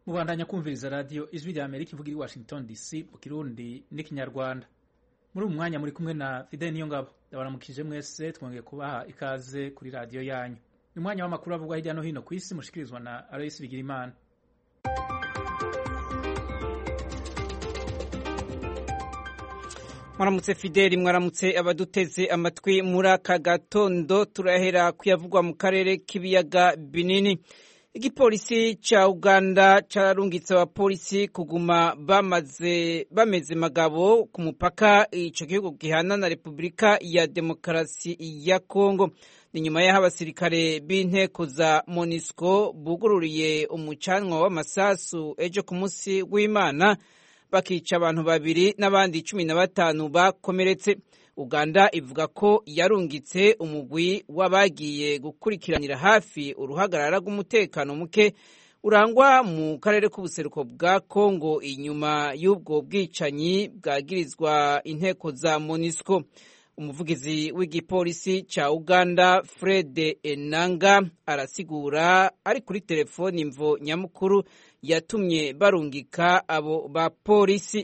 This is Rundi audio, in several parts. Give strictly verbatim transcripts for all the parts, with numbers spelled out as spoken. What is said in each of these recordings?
mubandanya kumviriza radio ijwi rya Amerika ivugira i Washington D C mu Kirundi n'ikinyarwanda. Muri uyu mwanya muri kumwe na Fidel Niyongabo. Ndabaramukije mwese twongeye kubaha ikaze kuri radio yanyu. Ni mwanya w'amakuru avugwa hirya no hino ku isi mushikirizwa na Alois Bigirimana. Mwaramutse Fideli, mwaramutse abaduteze amatwi muri aka gatondo. Turahera kuyavugwa mu karere k'ibiyaga binini. Igipolisi cha Uganda cararungitse abapolisi kuguma bamaze bameze magabo ku mupaka ico gihugu gihana na Repubulika ya Demokarasi ya Kongo. Ni nyuma y'aho abasirikare b'inteko za MONUSCO bugururiye umucanwa w'amasasu ejo ku munsi w'Imana bakica abantu babiri n'abandi cumi na batanu bakomeretse. Uganda ivuga ko yarungitse umugwi w'abagiye gukurikiranira hafi uruhagarara rw'umutekano muke urangwa mu karere k'ubuseruko bwa Kongo inyuma y'ubwo bwicanyi bwagirizwa inteko za MONUSCO. Umuvugizi w'igipolisi cha Uganda Fred Enanga arasigura ari kuri telefoni imvo nyamukuru yatumye barungika abo bapolisi.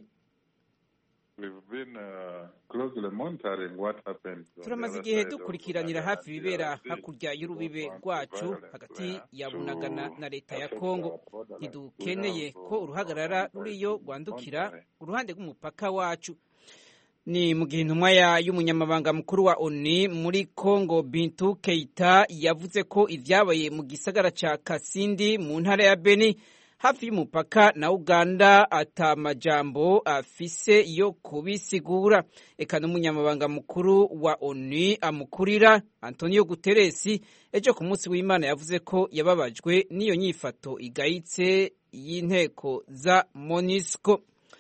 Turamaze igihe dukurikiranira hafi ibibera hakurya y'urubibe rwacu hagati ya Bunagana na leta ya Kongo. Ntidukeneye ko uruhagarara ruriyo rwandukira uruhande rw'umupaka wacu. Ni mu gihe intumwa y'umunyamabanga mukuru wa O N U muri Kongo Bintou Keita yavuze ko ivyabaye mu gisagara ca Kasindi mu ntara ya Beni hafi y'umupaka na Uganda ata majambo afise yo kubisigura. Eka n'umunyamabanga mukuru wa O N U amukurira Antonio Guterres ejo ku munsi w'Imana yavuze ko yababajwe n'iyo nyifato igayitse y'inteko za MONUSCO.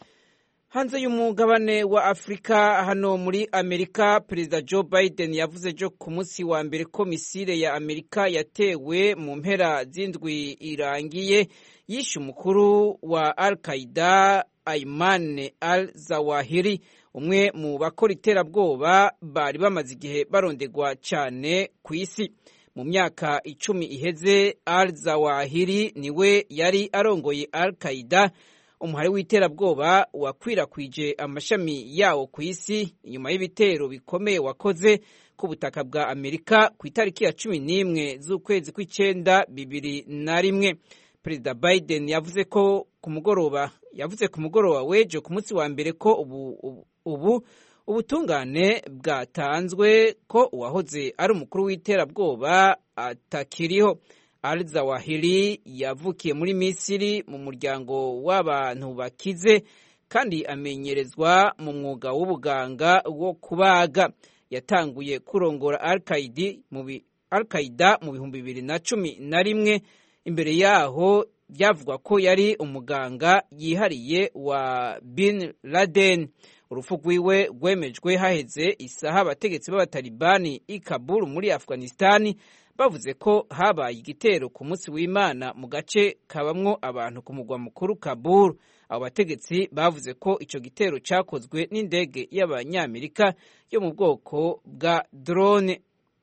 Hanze y'umugabane wa Afrika hano muri Amerika, Perezida Joe Biden yavuze jo ku munsi wa mbere ko misile ya Amerika yatewe mu mpera z'indwi irangiye yishe umukuru wa Al-Qaeda Ayman al-Zawahiri, umwe mu bakora iterabwoba bari bamaze igihe barondegwa cyane ku isi. Mu myaka icumi iheze al-Zawahiri niwe yari arongoye Al-Qaeda, umuhari w'iterabwoba wakwirakwije amashami yawo ku isi inyuma y'ibitero bikomeye wakoze ku butaka bwa Amerika ku itariki ya cumi n'imwe z'ukwezi kw'icenda bibiri na rimwe. Perezida Biden yavuze ko ku mugoroba yavuze ku mugoroba wejo ku munsi wa mbere ko ubu ubu ubutungane bwatanzwe ko uwahoze ari umukuru w'iterabwoba atakiriho. Al-Zawahiri yavukiye muri Misiri mu muryango w'abantu bakize kandi amenyerezwa mu mwuga w'ubuganga wo kubaga. Yatanguye kurongora Al-Qaeda mu Al-Qaeda mu bihumbi bibiri na cumi na rimwe. Imbere yaho byavugwa ko yari umuganga yihariye wa Bin Laden. Urupfu rwiwe rwemejwe haheze isaha abategetsi b'abatalibani i Kabul muri Afghanistan bavuze ko habaye igitero ku munsi w'Imana mu gace kabamwo abantu ku mugwa mukuru Kabul. Abo bategetsi bavuze ko ico gitero cakozwe n'indege y'abanyamerika yo mu bwoko bwa drone.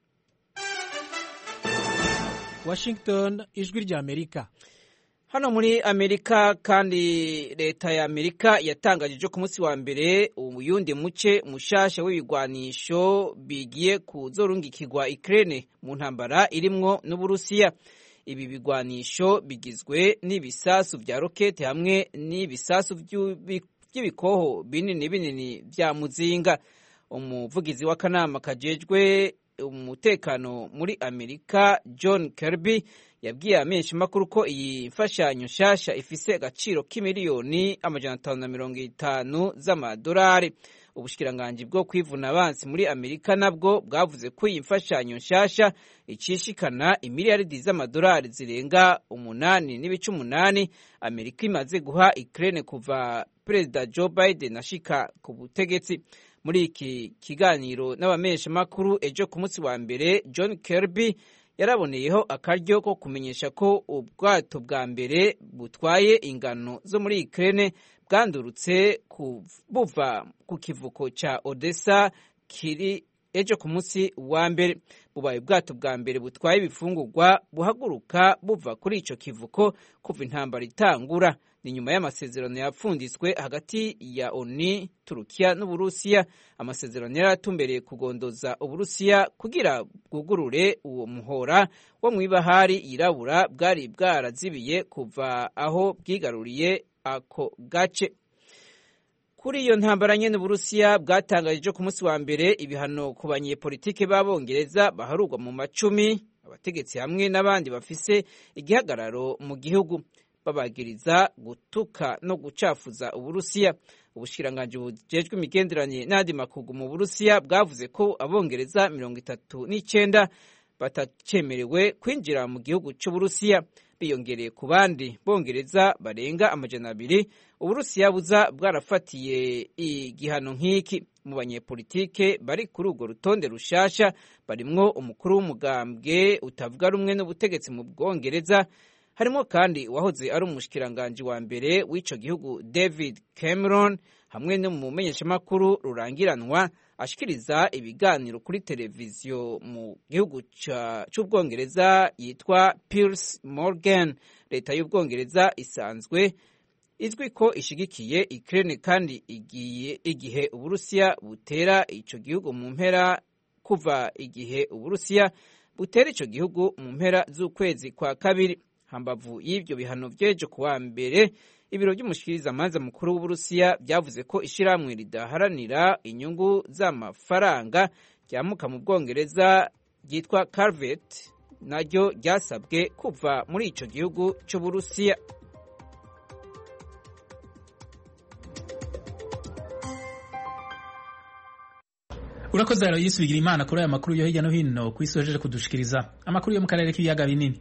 Washington, ijwi rya Amerika. Hano muri Amerika kandi leta ya Amerika yatangaje ku munsi wa mbere uyundi muce mushasha w'ibigwanisho bigiye kuzorungikirwa Ukraine mu ntambara irimwo n'Uburusiya. Ibi bigwanisho bigizwe n'ibisasu vya rokete hamwe n'ibisasu by'ibikoho binini binini vya muzinga. Umuvugizi w'akanama kajejwe umutekano muri Amerika John Kirby yabwiye amenshi makuru ko iyi mfashanyo nshasha ifise agaciro k'imiliyoni amajana atanu na mirongo itanu z'amadolari. Ubushikiranganje bwo kwivuna abansi muri Amerika nabwo bwavuze ko iyi mfashanyo nshasha icishikana imiliyaridi z'amadolari zirenga umunani n'ibice umunani Amerika imaze guha Ukraine kuva Perezida Joe Biden ashika ku butegetsi. Muri iki kiganiro n'abamenyesha makuru ejo ku munsi wa mbere, John Kirby yaraboneyeho akaryo ko kumenyesha ko ubwato bwa mbere butwaye ingano zo muri Ukraine bwandurutse buva ku kivuko ca Odessa kiri ejo ku munsi wa mbere. Bubaye ubwato bwa mbere butwaye ibifungurwa buhaguruka buva kuri ico kivuko kuva intambara itangura. Ni nyuma y'amasezerano yapfunditswe hagati ya ONU, Turukiya n'Uburusiya. Amasezerano yaratumbereye kugondoza Uburusiya kugira bwugurure uwo muhora wo mw'ibahari yirabura bwari bwarazibiye kuva aho bwigaruriye ako gace. Kuri iyo ntambara nyene Uburusiya bwatangaje ku munsi wa mbere ibihano ku banyepolitike b'Abongereza baharurwa mu macumi, abategetsi hamwe n'abandi bafise igihagararo mu gihugu, babagiriza gutuka no gucafuza Uburusiya. Ubushikiranganji bujejwe imigenderanire n'andi makungu mu Burusiya bwavuze ko Abongereza mirongo itatu n'icenda batacemerewe kwinjira mu gihugu c'Uburusiya, biyongereye ku bandi Bongereza barenga amajana abiri Uburusiya buza bwarafatiye igihano nk'iki. Mu banyepolitike bari kuri urwo rutonde rushasha barimwo umukuru w'umugambwe utavuga rumwe n'ubutegetsi mu Bwongereza, harimo kandi uwahoze ari umushikiranganji wa mbere w'ico gihugu David Cameron, hamwe n'umumenyeshamakuru rurangiranwa ashikiriza ibiganiro kuri televiziyo mu gihugu c'Ubwongereza yitwa Piers Morgan. Leta y'Ubwongereza isanzwe izwi ko ishigikiye Ukraine kandi igiye igihe Uburusiya butera ico gihugu mu mpera kuva igihe Uburusiya butera ico gihugu mu mpera z'ukwezi kwa kabiri. Hambavu y'ivyo bihano vyejo kuwa mbere, ibiro vy'umushikirizamanza mukuru w'Uburusiya vyavuze ko ishirahamwe ridaharanira inyungu z'amafaranga ryamuka mu Bwongereza ryitwa Carvet naryo ryasabwe kuva muri ico gihugu c'Uburusiya. Urakoze rero yisubigira imana kuri aya makuru yo hirya no hino kwisojeje kudushikiriza amakuru yo mu karere k'ibiyaga binini.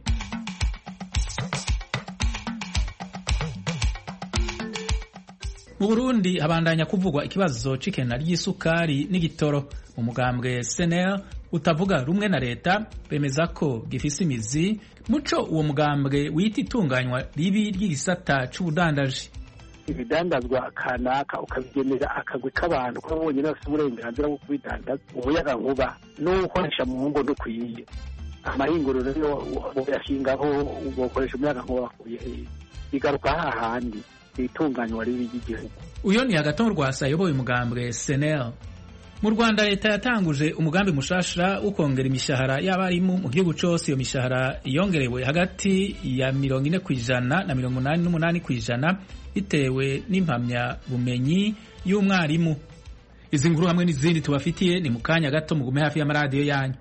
Mu Burundi habandanya kuvugwa ikibazo c'ikena ry'isukari n'igitoro. Umugambwe S N L utavuga rumwe na leta bemeza ko gifise imizi muco uwo mugambwe wita itunganywa ribi ry'igisata c'ubudandaji. Ibidandazwa kanaka ukabigenera akagwe k'abantu ko bonyine bafite uburenganzira bwo kubidandaza umuyaga nkuba n'ukoresha mu ngo dukwiye amahinguriro rero yashingaho ugokoresha umuyaga nkuba bakuye igaruka hahandi itunganywa ribi ry'igihugu. Uyo ni Agathon Rwasa yoboye umugambwe S N L. Mu Rwanda leta yatanguje umugambi mushasha ukongera imishahara y'abarimu mu gihugu cose. Iyo mishahara yongerewe hagati ya mirongo ine kw'ijana na mirongo umunani n'umunani kw'ijana bitewe n'impamya bumenyi y'umwarimu. Izi nkuru hamwe n'izindi tubafitiye ni mu kanya gato, mugume hafi y'amaradiyo yanyu.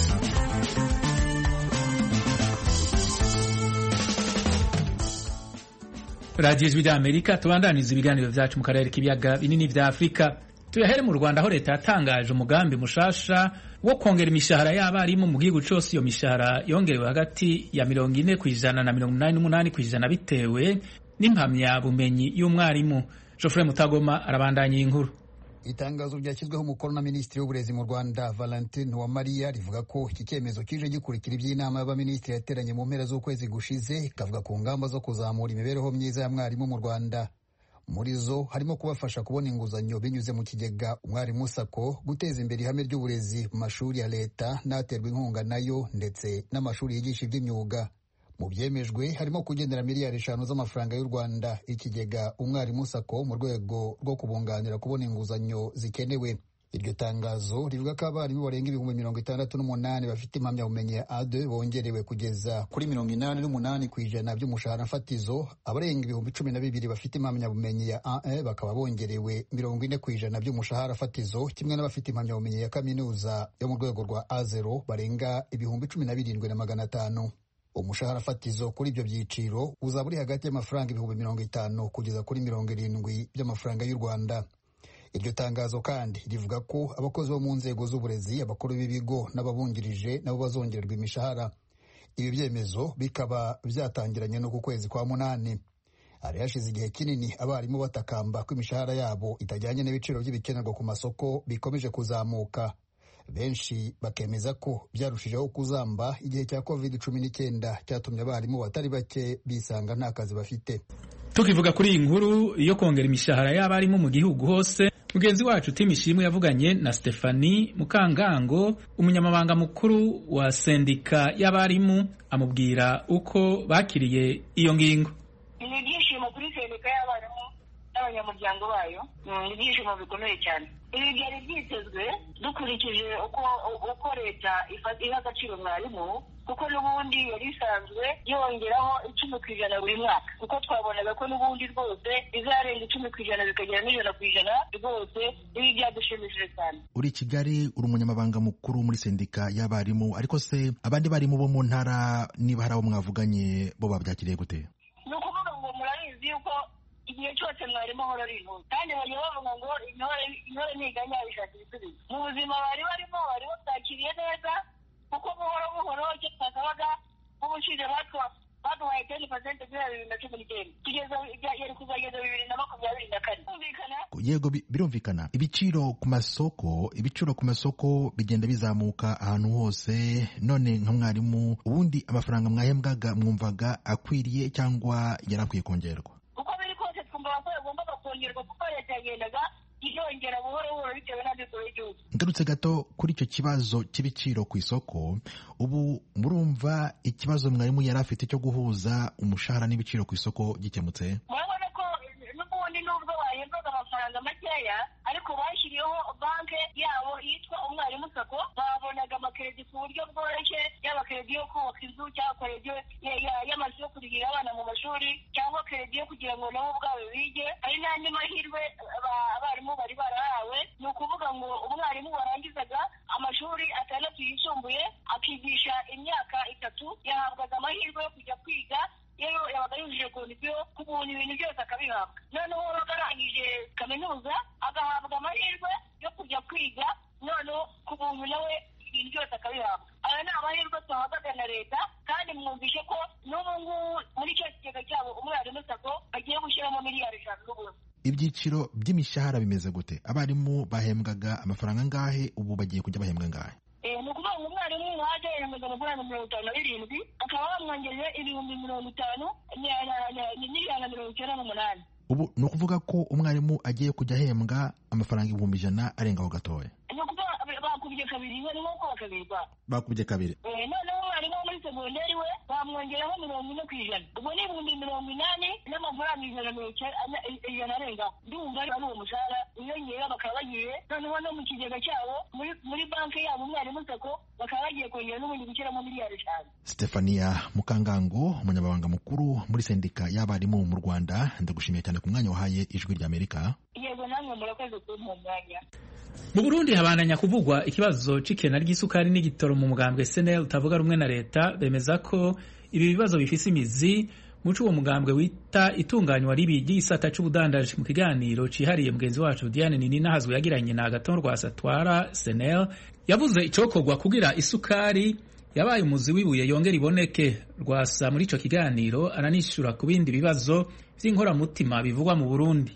Radio Ijwi ry'Amerika, tubandaniza ibiganiro vyacu mu karere k'ibiyaga binini vya Afrika. Tuyahere mu Rwanda aho leta yatangaje umugambi mushasha wo kongera imishahara y'abarimu mu gihugu cose. Iyo mishahara yongerewe hagati ya mirongo ine kw'ijana na mirongo umunani n'umunani kw'ijana bitewe n'impamya bumenyi y'umwarimu. Geoffrey Mutagoma arabandanya inkuru. Itangazo ryashyizweho umukono na Minisitiri w'Uburezi mu Rwanda Valentin Uwamariya rivuga ko iki cyemezo kije gikurikira iby'inama y'abaminisitiri yateranye mu mpera z'ukwezi gushize, ikavuga ku ngamba zo kuzamura imibereho myiza ya mwarimu mu Rwanda. Muri zo harimo kubafasha kubona inguzanyo binyuze mu kigega Umwarimu Sako, guteza imbere ihame ry'uburezi mu mashuri ya leta n'aterwa inkunga nayo, ndetse n'amashuri yigisha iby'imyuga. Mu byemejwe harimo kugendera miliyari eshanu z'amafaranga y'u Rwanda ikigega Umwarimu Sako mu rwego rwo kubunganira kubona inguzanyo zikenewe. Iryo tangazo rivuga ko abarimu barenga ibihumbi mirongo itandatu n'umunani bafite impamyabumenyi ya A deux bongerewe kugeza kuri mirongo inani n'umunani kw'ijana by'umushahara fatizo. Abarenga ibihumbi cumi na bibiri bafite impamyabumenyi ya A un bakaba bongerewe mirongo ine kw'ijana by'umushahara fatizo, kimwe n'abafite impamyabumenyi ya kaminuza yo mu rwego rwa A zero barenga ibihumbi cumi na birindwi na magana atanu. Umushahara fatizo kuri ibyo byiciro uzaba uri hagati y'amafaranga ibihumbi mirongo itanu kugeza kuri mirongo irindwi by'amafaranga y'u Rwanda. Iryo tangazo kandi rivuga ko abakozi bo mu nzego z'uburezi, abakuru b'ibigo n'ababungirije nabo bazongererwa imishahara. Ibi byemezo bikaba byatangiranye no ku kwezi kwa munani. Hari hashize igihe kinini abarimu batakamba ko imishahara yabo itajyanye n'ibiciro by'ibikenerwa ku masoko bikomeje kuzamuka. Benshi bakemeza ko byarushijeho kuzamba igihe cya covid cumi n'icyenda cyatumye abarimu batari bake bisanga nta kazi bafite. Tukivuga kuri iyi nkuru yo kongera imishahara y'abarimu mu gihugu hose, mugenzi wacu Tim Ishimwe yavuganye na Stephanie Mukangango, umunyamabanga mukuru wa sendika y'abarimu, amubwira uko bakiriye iyo ngingo. Ni ibyishimo kuri sendika y'abarimu n'abanyamuryango bayo, ni ibyishimo bikomeye cyane. Ibi byari byitezwe dukurikije uko uko leta iha agaciro mwarimu, kuko n'ubundi yari isanzwe yongeraho icumi ku ijana buri mwaka, kuko twabonaga ko n'ubundi rwose izarenga icumi ku ijana bikagera n'ijana ku ijana rwose. Ibi byadushimishije cyane. Uri Kigali, uri umunyamabanga mukuru muri sendika y'abarimu, ariko se abandi barimu bo mu ntara niba hari abo mwavuganye bo babyakiriye gute? Ni ukuvuga ngo murabizi yuko igihe cyose mwarimu ahora ari intore, kandi bajya bavuga ngo intore intore ntiganya ishakira ibisubizo. Mu buzima bari barimo bari babyakiriye neza, kuko buhoro buhoro icyo twasabaga nk'ubushize batwa baduhaye ten percent guhera bibiri na cumi n'icyenda kugeza yari kuzageza bibiri na makumyabiri na kane. Yego, birumvikana. Ibiciro ku masoko ibiciro ku masoko bigenda bizamuka ahantu hose. None nka mwarimu, ubundi amafaranga mwahembwaga mwumvaga akwiriye cyangwa yarakwiye kongerwa? Uko biri kose twumva ko yagombaga kongerwa, kuko leta yagendaga yongera buhoro buhoro bitewe n'amikoro y'igihugu. Ngarutse gato kuri icyo kibazo cy'ibiciro ku isoko, ubu murumva ikibazo mwarimu yari afite cyo guhuza umushahara n'ibiciro ku isoko gikemutse? Murabona ko n'ubundi nubwo bahembwaga amafaranga makeya, ariko bashyiriyeho banki yabo yitwa umwarimu sako, babonaga amakredi ku buryo bworoshye, yaba kredi yo kubaka inzu cyangwa kredi y'amazu yo kurihira abana mu mashuri, cyangwa kredi yo kugira ngo nabo ubwabo bige. Hari n'andi mahirwe abarimu bari barahawe, ni ukuvuga ngo umwarimu warangizaga amashuri atandatu yisumbuye akigisha imyaka itatu yahabwaga amahirwe yo kujya kwiga, yewe yabaga yujuje kondisiyo ku buntu ibintu byose akabihabwa. Noneho wabaga arangije kaminuza agahabwa amahirwe yo kujya kwiga, noneho ku buntu nawe ibintu byose akabihabwa. Aya ni amahirwe twahabwaga na leta, kandi mwumvishe ko n'ubu ngubu muri icyo kigega cyabo umwarimu sako agiye gushyiramo miliyari eshanu n'ubundi. Ibyiciro by'imishahara bimeze gute? Abarimu bahembwaga amafaranga angahe, ubu bagiye kujya bahembwa angahe? Ni ukuvuga ngo umwarimu wajya yahembwaga amafaranga mirongo itanu na birindwi, akaba bamwongereje ibihumbi mirongo itanu n'ijana na mirongo icyenda n'umunani. Ubu ni ukuvuga ko umwarimu agiye kujya ahembwa amafaranga ibihumbi ijana arengaho gatoya. Ni ukuvuga bakubye kabiri, ni nk'uko bakabirwa bakubye kabiri. Noneho umwarimu wo muri segonderi we bamwongeraho mirongo ine ku ijana, ubwo ni ibihumbi mirongo inani n'amafaranga ijana ijana arengaho. Ndumva ari uwo mushahara wiyongera, bakaba bagiye noneho no mu kigega cyabo muri banki yabo umwarimu sako bakaba bagiye kongera n'ubundi gushyiramo miliyari eshanu. Stephania Mukangango, umunyamabanga mukuru muri sendika y'abarimu mu Rwanda, ndagushimiye cyane ku mwanya wahaye Ijwi ry'Amerika. Yego, namwe murakoze kumpa umwanya. Mu Burundi habananya kuvugwa ikibazo c'ikena ry'isukari n'igitoro mu mugambwe S N L utavuga rumwe na leta, bemeza ko ibi bibazo bifise imizi muco uwo mugambwe wita itunganywa ribi ry'isata c'ubudandaji. Mu kiganiro cihariye mugenzi wacu Diane Nini hazwe yagiranye na Agathon Rwasatwara S N L, yavuze icokorwa kugira isukari yabaye umuzi wibuye yongera iboneke. Rwasa muri ico kiganiro aranishura ku bindi bibazo vy'inkoramutima bivugwa mu Burundi.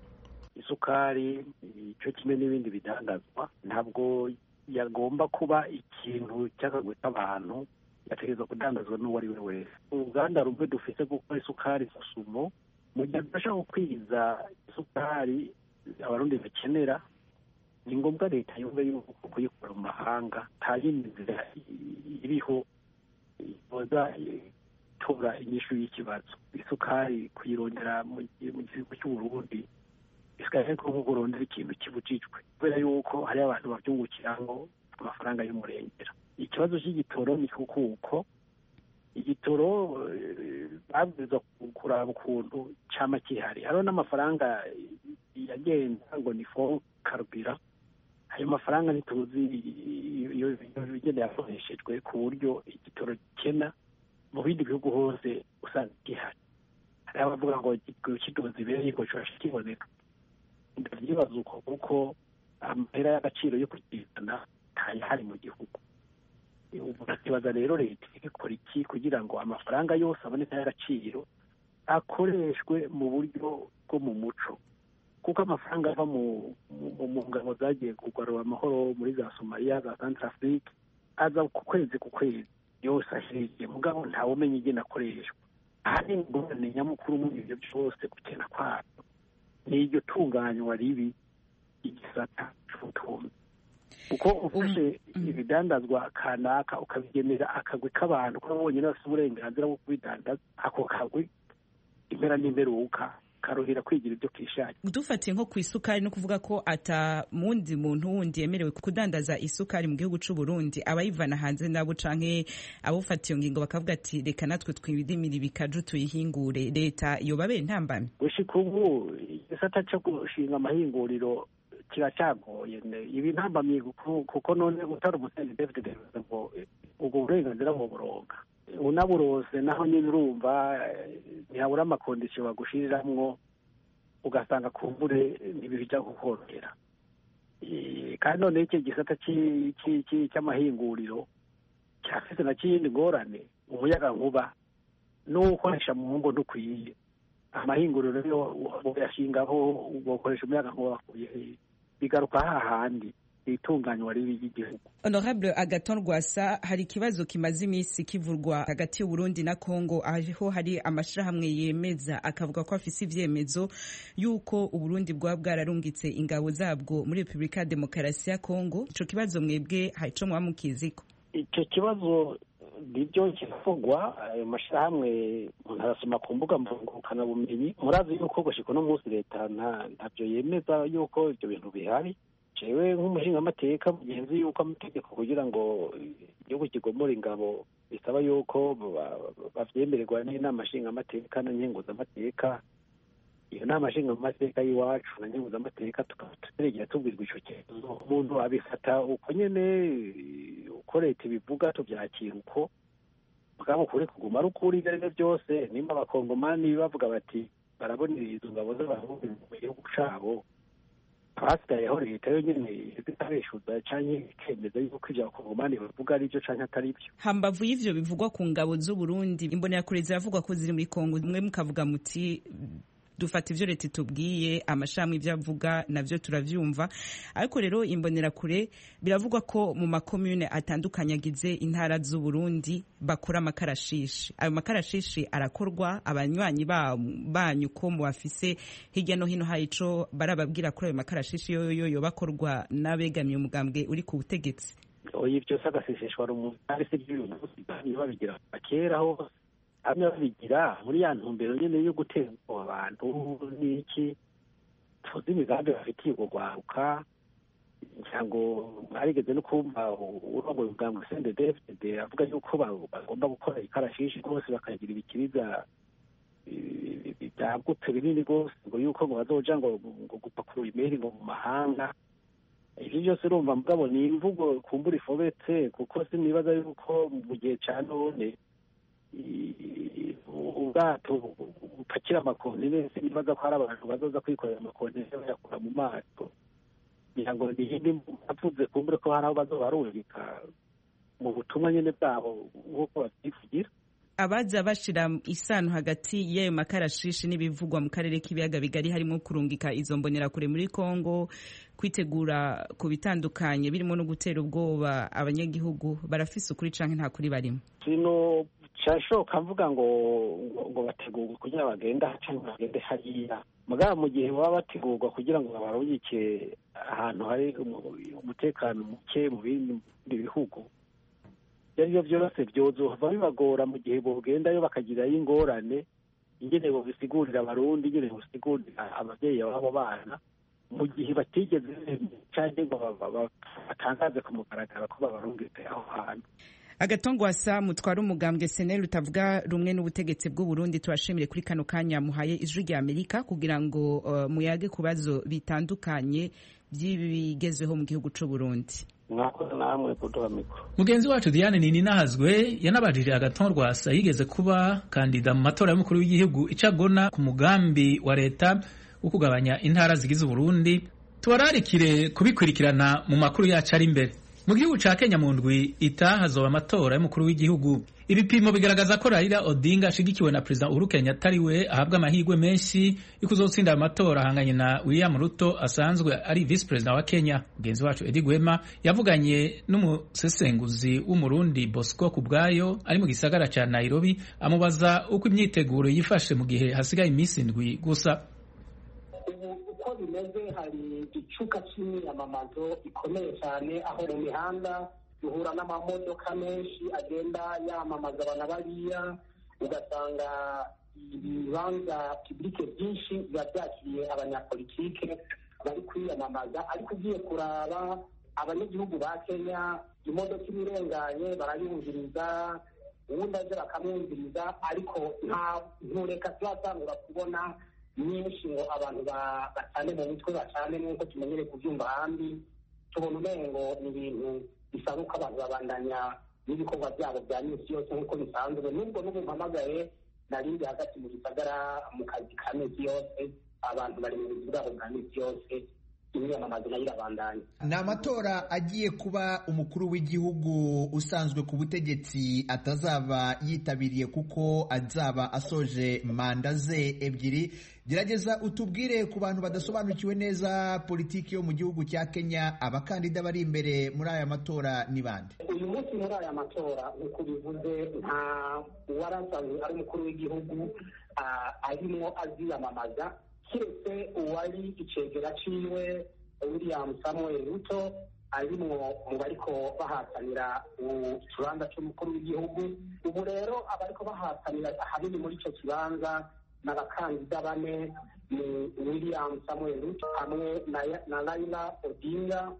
Isukari icyo kimwe n'ibindi bidandazwa ntabwo yagomba kuba ikintu cy'akagwe k'abantu, yategerezwa kudandazwa n'uwo ari we wese. Uruganda rumwe dufite gukora isukari Susumo, mu gihe dufasha gukwiza isukari abarundi bakenera, ni ngombwa leta yumve yuko kuyikora mu mahanga nta yindi nzira iriho iboza tora inyishu y'ikibazo. Isukari kuyirondera mu gihugu cy'Uburundi isigaye ko kurondera ikintu kibujijwe, kubera yuko hari abantu babyungukiraho amafaranga y'umurengera. Ikibazo cy'igitoro ni kuko igitoro babwirizwa kuraba ukuntu cyama kihari. Hariho n'amafaranga yagenda ngo ni fo karubira, ayo mafaranga ntituzi iyo bigenda yakoreshejwe ku buryo igitoro gikena mu bindi bihugu hose usanga gihari. Hari abavuga ngo kidoze ibereye ko cyashobora kiboneka. Ndabibaza uko kuko amahera y'agaciro yo kugizana ntayahari mu gihugu. Ubu nakibaza rero leta ikora iki kugira ngo amafaranga yose aboneka y'agaciro akoreshwe mu buryo bwo mu muco, kuko amafaranga ava mu mu ngabo zagiye kugarura amahoro muri za Somalia, za Centrafrique, aza ku kwezi ku kwezi yose ahiriye, mugabo ntawe umenya igena akoreshwa. Aha ni ingorane nyamukuru muri ibyo byose gukena kwabyo, ni iryo tunganywa ribi igisata c'ubutunzi uko ufashe ibidandazwa kanaka ukabigenera akagwi k'abantu ko bonyine bafite uburenganzira bwo kubidandaza ako kagwi impera n'imperuka karuhira kwigira ibyo kishaka. Dufatiye nko ku isukari no kuvuga ko ata mundi muntu wundi yemerewe kudandaza isukari mu gihugu c'u Burundi abayivana hanze nabo canke abufatiye ngingo bakavuga ati reka natwe twibidimira bikaju tuyihingure leta yobabe ntambamye. Gushika ubu igisata cyo gushinga amahinguriro kiracagoye ibi ntambamye kuko none utari umusenyi David ngo ubwo burenganzira mu buronga unaburose naho nyine urumva ntihabura amakondisiyo bagushiriramwo ugasanga kumbure ntibija gukorohera kandi none iki gisata cy'amahinguriro cyafise na kindi ngorane umuyaga nkuba n'ukoresha mu ngo ntukwiye amahinguriro rero yashingaho ugokoresha umuyaga nkuba bakuye bigaruka hahandi itunganywa ribi ry'igihugu. Honorable Agathon Rwasa, hari ikibazo kimaze iminsi kivurwa hagati y'u Burundi na Kongo aho hari amashirahamwe yemeza akavuga ko afise ivyemezo yuko u Burundi bwa bwararungitse ingabo zabwo muri Republika ya Demokarasi ya Kongo. Ico kibazo mwebwe haico mwamukiziko? Ico kibazo nibyo kiravugwa ayo mashirahamwe umuntu arasoma ku mbuga ngurukana bumenyi murazi yuko gushika no munsi leta ntavyo yemeza yuko ibyo bintu bihari. Jewe nk'umushinga amateka mugenzi yuko amategeko kugira ngo igihugu kigomora ingabo bisaba yuko bavyemererwa n'inama nshinga amateka na nyenguza amateka. Iyo nama nshinga amateka y'iwacu na nyenguza amateka tukategera tubwirwa ico kibazo umuntu abifata uko nyene uko leta ibivuga tuvyakira uko mugabo kuri kuguma ari ukuri ibyo byose nimba abakongomani bavuga bati baraboniriza ingabo z'abarundi mu gihugu cabo hasigayeho leta yo nyene itabeshuza canke ikemeza yuko ivyo abakongomani bavuga ari byo canke atari byo. Hambavu y'ivyo bivugwa ku ngabo z'u Burundi imbonerakure ziravugwa ko ziri muri Kongo mwe mukavuga muti dufata ivyo leta itubwiye amashami ivyo avuga navyo turavyumva ariko rero imbonerakure biravugwa ko mu makomune atandukanye agize intara z'u Burundi bakora amakarashishi. Ayo makarashishi arakorwa abanywanyi banyu ko mu bafise hirya no hino haico barababwira kuri ayo makarashishi yo yo bakorwa n'abegamiye umugambwe uri ku butegetsi. Oyi byose agaseseshwa rumuntu ari se by'umuntu babigira akera hose amwe babigira muri ya ntumbero nyene yo gutera abantu n'iki tuzi imigambi bafitiye kugwaruka cyangwa arigeze no kumva urongo ubwambwe C N D D F D D avuga yuko bagomba gukora ikarashishi rwose bakagira ibikiriza byagutse binini rwose ngo yuko ngo bazoja ngo gupakura imeri ngo mu mahanga. Ivyo byose urumva mugabo ni imvugo kumbura ifobetse kuko sinibaza yuko mu gihe ca none ubwato bupakira amakontineri nibaza ko hari abantu bazoza kwikorera amakontineri bayakura mu mato kugira ngo nihindi avuze kumbure ko hari aho bazobarungika mu butumwa nyene bwabo nk'uko bavyivugira. Abaza bashira isano hagati y'ayo makarashishi n'ibivugwa mu karere k'ibiyaga bigari harimo kurungika izo mbonerakure muri Kongo kwitegura ku bitandukanye birimo no gutera ubwoba abanyagihugu barafise ukuri canke nta kuri barimo. Sino cyashoka mvuga ngo ngo bategurwe kugira bagenda cyangwa bagende hariya mugabo mu gihe baba bategurwa kugira ngo babarungike ahantu hari umutekano muke mu bindi bihugu ibyo byose byozohava bibagora mu gihe bogendayo bakagirayo ingorane ingene bo bisigurira abarundi ingene bisigurira abavyeyi babo bana mu gihe batigeze cyangwa ngo batangaze ku mugaragaro ko babarungitse aho hantu. Agathon Rwasa mutwara umugambwe S N L utavuga rumwe n'ubutegetsi bw'u Burundi turashimire kuri kano kanya muhaye ijwi rya Amerika kugira ngo uh, muyage kubazo bitandukanye by'ibigezweho mu gihugu c'u Burundi. Mwakoze namwe kuduha mikro. Mugenzi wacu Diane Nininahazwe yanabajije Agathon Rwasa yigeze kuba kandida mu matora y'umukuru w'igihugu icagona ku mugambi wa leta wo kugabanya intara zigize u Burundi. Tubararikire kubikurikirana mu makuru yacu ari imbere. Mu gihugu ca Kenya mu ndwi itaha hazoba amatora y'umukuru w'igihugu. Ibipimo bigaragaza ko Raila Odinga ashigikiwe na President Uhuru Kenyatta ariwe ahabwa amahirwe menshi yo kuzotsinda amatora ahanganye na William Ruto asanzwe ari Vice President wa Kenya. Mugenzi wacu Eddie Gwema yavuganye n'umusesenguzi w'umurundi Bosco Kubwayo ari mu gisagara ca Nairobi amubaza uko imyiteguro yifashe mu gihe hasigaye iminsi indwi gusa. Uko bimeze hari icuka cy'imyamamazo ikomeye cyane aho mu mihanda duhura n'amamodoka menshi agenda yamamaza abantu bariya, ugasanga ibibanza publike byinshi biba byakiriye abanyapolitike bari kwiyamamaza, ariko ugiye kuraba abanyagihugu ba Kenya imodoka ibirenganye barayumviriza, ubundi aje bakamwumviriza, ariko nta ntureka turatangura kubona nyinshi ngo abantu bacane mu mitwe bacane nk'uko tumenyere kubyumva ahandi. Tubona umengo ni ibintu bisa nk'uko abantu babandanya n'ibikorwa byabo bya minsi yose nk'uko bisanzwe, nubwo n'ubu mpamagaye narindi hagati mu gisagara mu kazi ka minsi yose, abantu bari mu buzima bwabo bwa minsi yose, imyamamazo nayo irabandanya. Ni amatora agiye kuba umukuru w'igihugu usanzwe ku butegetsi atazaba yitabiriye kuko azaba asoje manda ze ebyiri. Gerageza utubwire ku bantu badasobanukiwe neza politiki yo mu gihugu cya Kenya, abakandida bari imbere muri aya matora ni bande? Uyu munsi muri aya matora nk'uko bivuze nta uwarasanzwe ari umukuru w'igihugu arimo aziyamamaza, kiretse uwari icegera ciwe William Samuel Ruto arimwo mu bariko bahatanira ikibanza cy'umukuru w'igihugu. Ubu rero abariko bahatanira ahanini muri ico kibanza n'abakandida bane, ni William Samuel Ruto hamwe na Raila Odinga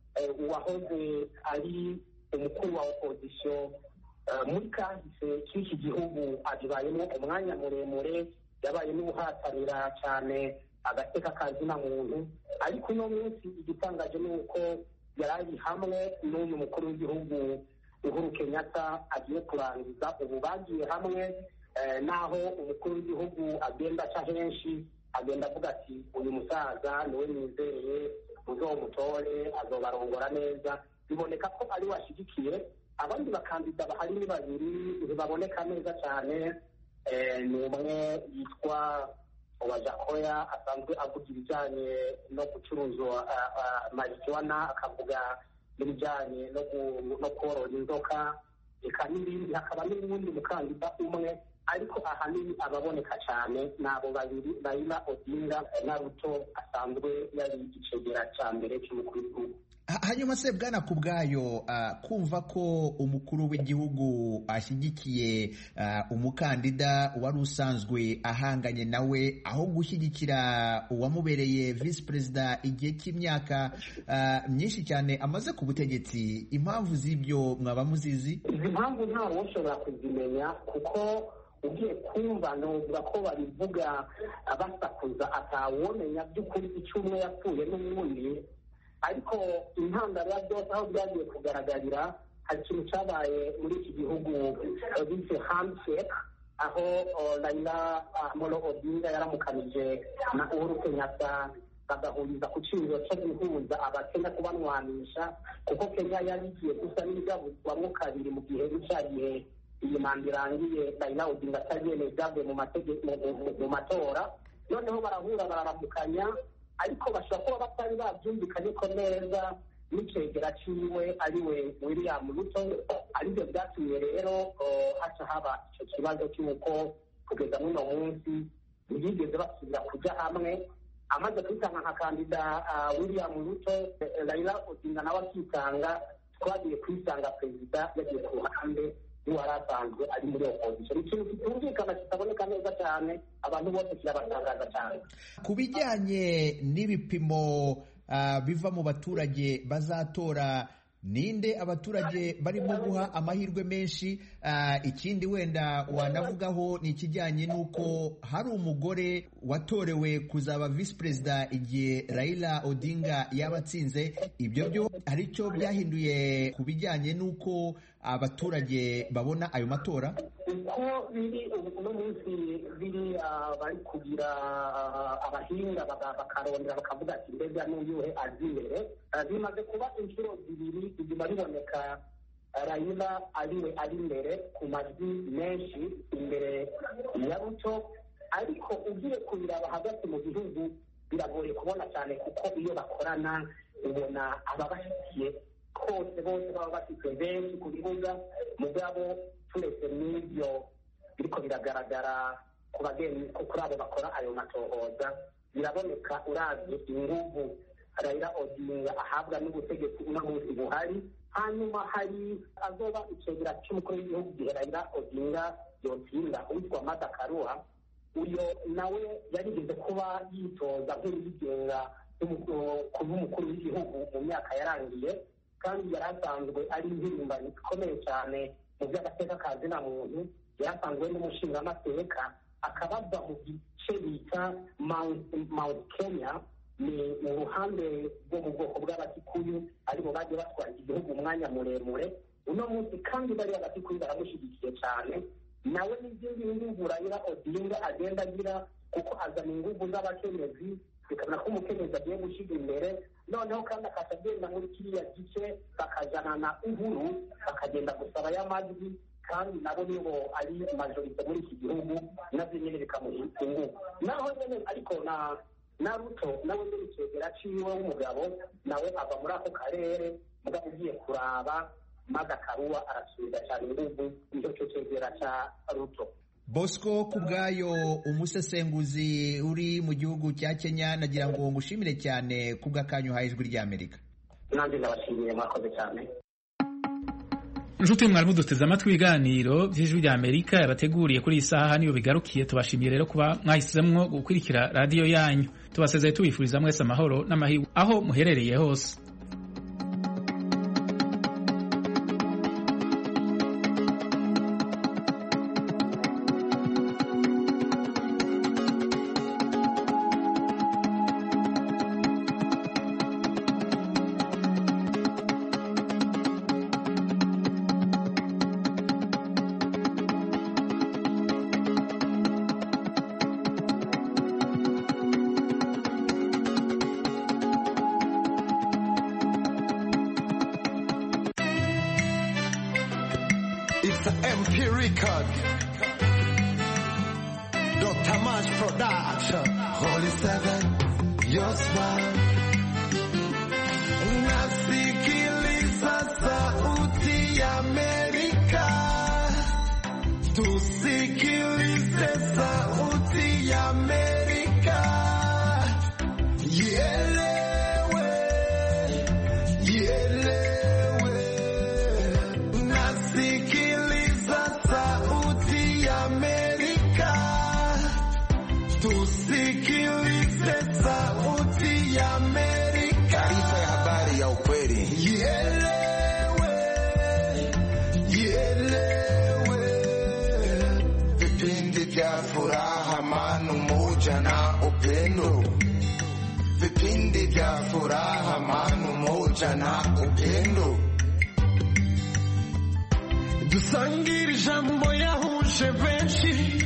uwahoze ari umukuru wa opposition muri kahise k'iki gihugu, abibayemo umwanya muremure, yabaye n'uhatanira cyane agateka kazina muntu, ariko uno munsi igitangaje ni uko yari hamwe n'uyu mukuru w'igihugu Uhuru Kenyatta agiye kurangiza. Ubu bagiye hamwe, naho umukuru w'igihugu agenda aca henshi agenda avuga ati uyu musaza niwe nizeye, muzomutore azobarongora neza. Biboneka ko ari washyigikiye. Abandi bakandida bahari ni babiri ntibaboneka neza cyane. Ni umwe yitwa Wajakoya asanzwe avuga ibijyanye no gucuruza marijuana, akavuga n'ibijyanye no korora inzoka, reka n'ibindi. Hakaba n'ubundi mukandida umwe, ariko ahanini ababoneka cyane ni abo babiri, Raila Odinga na Ruto asanzwe yari igicegera cya mbere cy'umukuru w'igihugu. Hanyuma se bwana ku bwayo, uh, kumva ko umukuru w'igihugu ashyigikiye uh, umukandida wari usanzwe ahanganye nawe aho gushyigikira uwamubereye visi perezida igihe cy'imyaka uh, myinshi cyane amaze ku butegetsi, impamvu z'ibyo mwaba muzizi? Izi mpamvu ntawe ushobora kuzimenya, kuko ugiye kumva nuvuga ko babivuga basakuza atawomenya by'ukuri icyo umwe yapfuye n'ubundi. Ariko intandaro ya byose aho byagiye kugaragarira, hari ikintu cyabaye muri iki gihugu bise handshake, aho Raila Amolo Odinga yaramukanije na Uhuru Kenyatta bagahuriza ku cyiciro cyo guhuza abakenya kubanwanisha, kuko Kenya yari igiye gusa n'ibigabuzwamo kabiri mu gihe cyagiye iyi manda irangiye Raila Odinga atagene byavuye mu mategeko mu matora. Noneho barahura bararamukanya, ariko bashobora kuba batari babyumvikanye ko neza n'icegera ciwe ariwe William Ruto. Aribyo byatumye rero haca haba icyo kibazo cy'uko kugeza n'uno munsi ntibigeze basubira kujya hamwe. Amaze kwitanga nka kandida William Ruto, Raila Odinga nawe akitanga, twagiye kwisanga perezida yagiye ku ruhande n'uwari asanzwe ari muri opposition. Ikintu kitumvikana kitaboneka neza cyane, abantu bose kirabatangaza cyane. Ku bijyanye n'ibipimo uh, biva mu baturage bazatora, ninde abaturage barimo guha amahirwe menshi? Uh, ikindi wenda wanavugaho ni ikijyanye n'uko hari umugore watorewe kuzaba visi perezida igihe Raila Odinga yaba atsinze. Ibyo byo hari icyo byahinduye ku bijyanye n'uko abaturage babona ayo matora? Uko biri uno munsi biri bari kugira abahinga bakarondera bakavuga ati mbega n'uyuhe azire, bimaze kuba inshuro zibiri biguma biboneka Raila ariwe ari imbere ku majwi menshi imbere ya Ruto. Ariko ugiye kubiraba hagati mu gihugu biragoye kubona cyane, kuko iyo bakorana ubona ababashyigikiye kose bose baba bafite benshi ku bibuga. Mugabo turetse n'ibyo biriko biragaragara ku bageni kuri abo bakora ayo matohoza, biraboneka uravye inguvu Raila Odinga ahabwa n'ubutegetsi uno munsi buhari. Hanyuma hari azoba icegera cy'umukuru w'igihugu gihe Raila Odinga yotsinda uwitwa Martha Karua. Uyo nawe yarigeze kuba yitoza nk'uwigenga kuba umukuru w'igihugu mu myaka yarangiye, kandi yari asanzwe ari impirimbanyi ikomeye cyane mu by'agateka ka zina muntu. Yari asanzwe n'umushingamateka, akaba ava mu gice bita Mount Kenya, ni mu ruhande rwo mu bwoko bw'Abakikuyu, aribo bagiye batwara igihugu umwanya muremure. Uno munsi kandi bariya Abakikuyu baramushyigikiye cyane. Nawe n'izindi nguvu Raila Odinga agenda agira, kuko azana inguvu z'abakenyezi, bikabona ko umukenyezi agiye gushyira imbere. Noneho kandi akaca agenda muri kiriya gice bakajanana uhuru, bakagenda gusaba y'amajwi, kandi nabo nibo ari majorite muri iki gihugu, navyo nyene bikamuha inguvu. Naho nyene ariko na na Ruto nawe nyene icegera ciwe w'umugabo nawe ava muri ako karere, mugabo ugiye kuraba Martha Karua arasubiza cyane inguvu nicyo cyo cegera ca Ruto. Bosco kubwayo, umusesenguzi uri mu gihugu cya Kenya, nagira ngo ngushimire cyane kubw'akanyu ha Ijwi ry'Amerika. Nanjye ndabashimiye, mwakoze cyane. Nshuti mwari muduteze amatwi ibiganiro by'Ijwi ry'Amerika yabateguriye kuri iyi saha niyo bigarukiye. Tubashimiye rero kuba mwahisemo gukurikira radiyo yanyu. Tubasezeye tubifuriza mwese amahoro n'amahirwe aho muherereye hose. It's an M P record. Doctor Mash Production. Holy Seven, your smile. Nasikiliza sauti ya Amerika. Tusikilize sauti ya Amerika. Ielewe, ielewe. Nasikiliza sauti ya Amerika. Tusikilize sauti ya Amerika. Taarifa ya habari ya ukweli. Ielewe, ielewe. Vipindi vya furaha, amani, umoja na upendo. Vipindi vya furaha, amani, umoja na upendo. Dusangire ijambo yahuje benshi,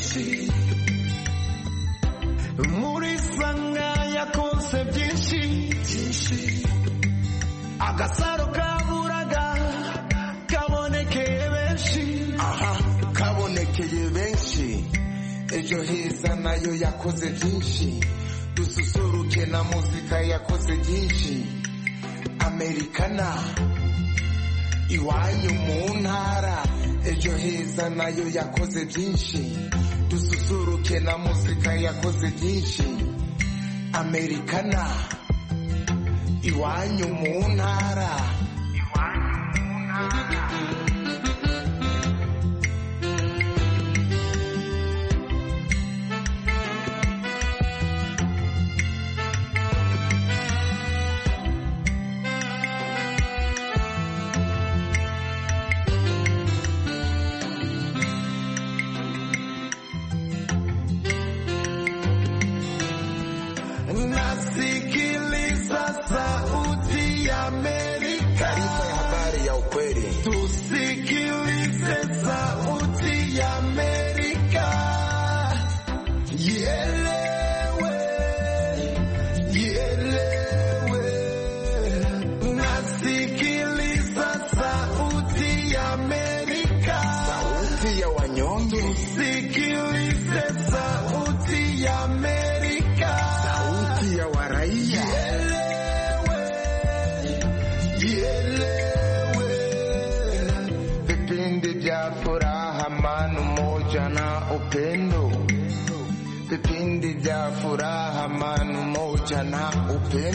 muri sanga yakoze byinshi, agasaro kaburaga kabonekeye benshi. Aha, kabonekeye benshi. Ejo heza nayo yakoze byinshi, dususuruke na muzika yakoze byinshi. Amerikana iwanyu mu ntara. Ejo heza nayo yakoze byinshi, dususuruke na muzika yakoze byinshi. Amerikana iwanyu mu ntara. Iwanyu mu ntara. Nasikiliza sauti ya Amerika. Taarifa ya habari ya ukweli. Tusikilize sauti ya Amerika. Ielewe, ielewe. Nasikiliza sauti ya Amerika. Sauti ya wanyonge. Tusikilize sauti ya Amerika. Sauti ya waraia. Ielewe, vipindi vya furaha, amani, umoja na upendo. vipindi vya furaha, amani, umoja na upendo.